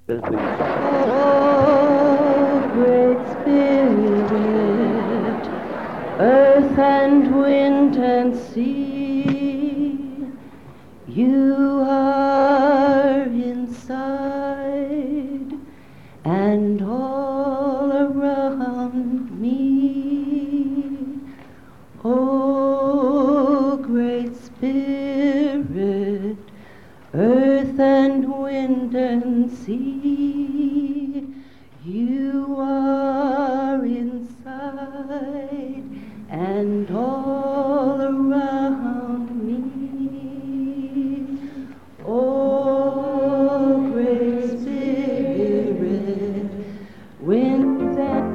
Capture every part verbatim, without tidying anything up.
Oh, great Spirit, earth and wind and sea, you are inside and all around me. Oh, great Spirit, earth and wind and sea, you are inside and all around me. Oh, great Spirit, winds and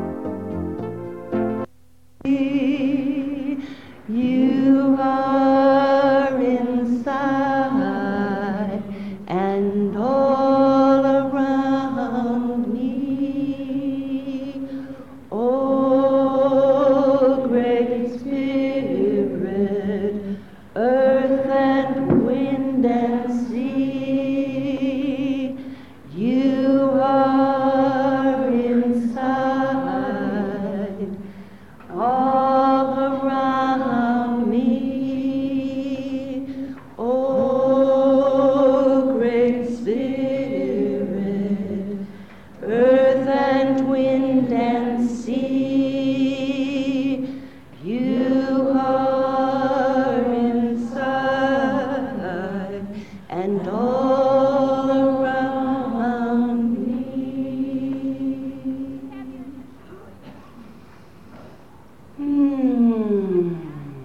sea, you are inside and all around me. Oh, great Spirit, earth and wind and sea, you are inside all around me. Oh, great Spirit, earth and wind and sea, you are inside and all around me. Hmm.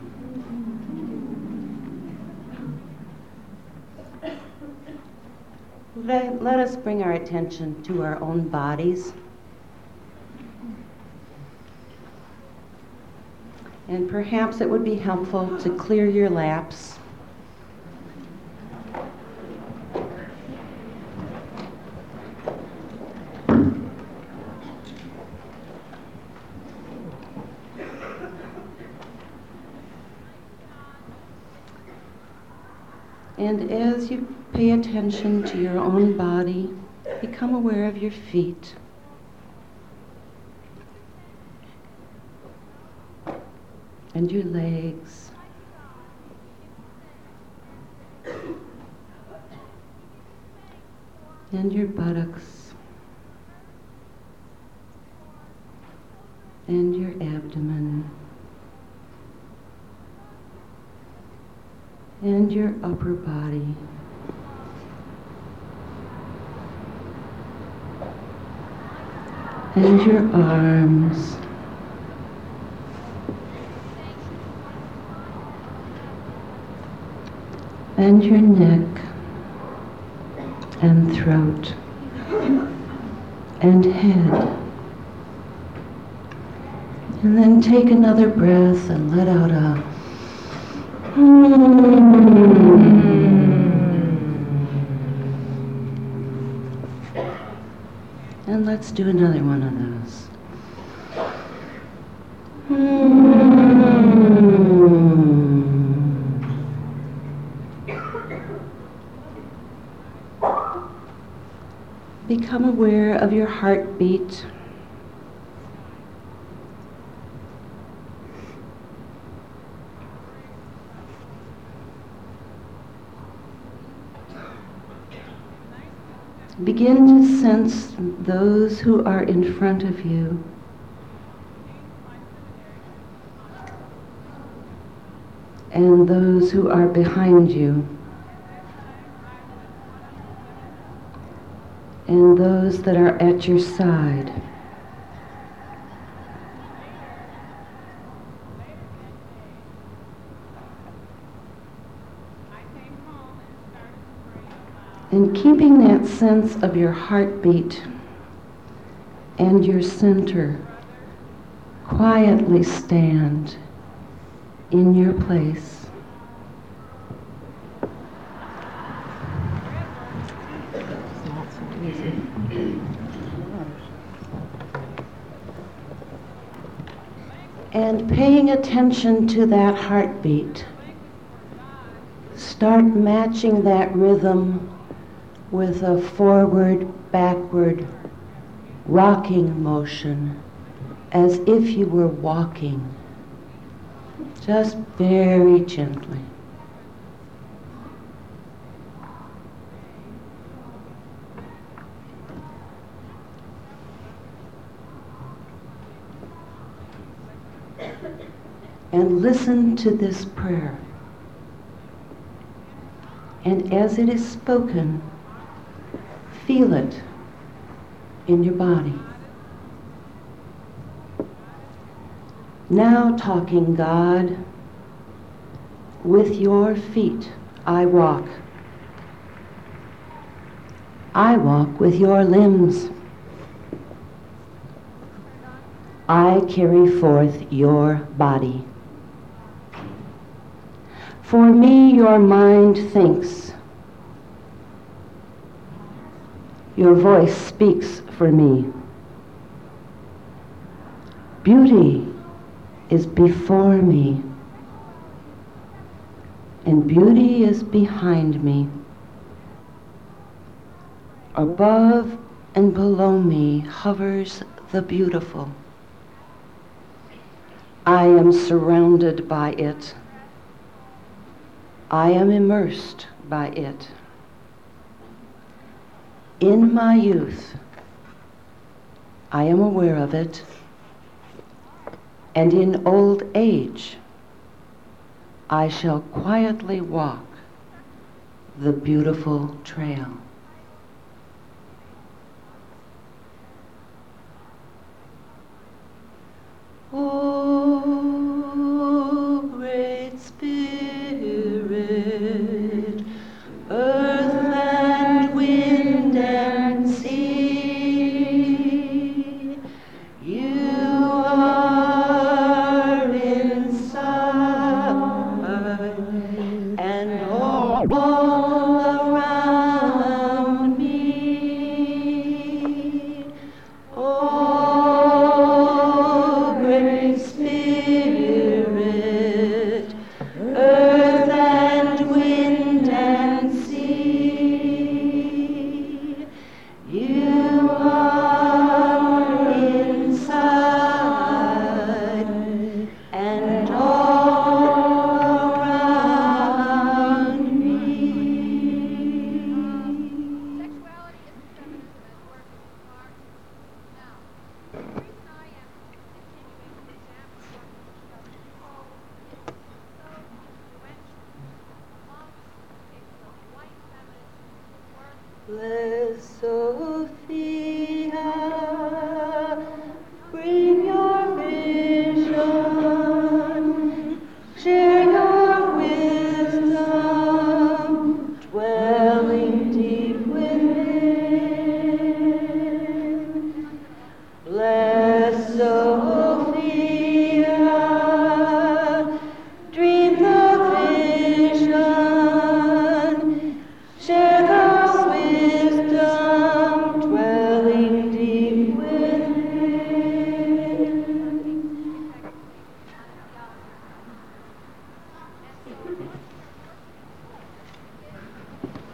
Let, let us bring our attention to our own bodies. And perhaps it would be helpful to clear your laps. And as you pay attention to your own body, become aware of your feet. And your legs. And your buttocks. And your abdomen. And your upper body. And your arms. And your neck. And throat. And head. And then take another breath and let out a and let's do another one of those. Become aware of your heartbeat. Begin to sense those who are in front of you. And those who are behind you. And those that are at your side. And keeping that sense of your heartbeat and your center, quietly stand in your place. And paying attention to that heartbeat, start matching that rhythm with a forward, backward, rocking motion, as if you were walking, just very gently. And listen to this prayer. And as it is spoken, feel it in your body. Now talking God, with your feet I walk. I walk with your limbs. I carry forth your body. For me your mind thinks. Your voice speaks for me. Beauty is before me, and beauty is behind me. Above and below me hovers the beautiful. I am surrounded by it. I am immersed by it. In my youth, I am aware of it, and in old age, I shall quietly walk the beautiful trail. O great Spirit, earth and wind and sea, you are inside and all around me. O great Spirit, earth and wind and sea, you are inside and all around me. Bless Sophia.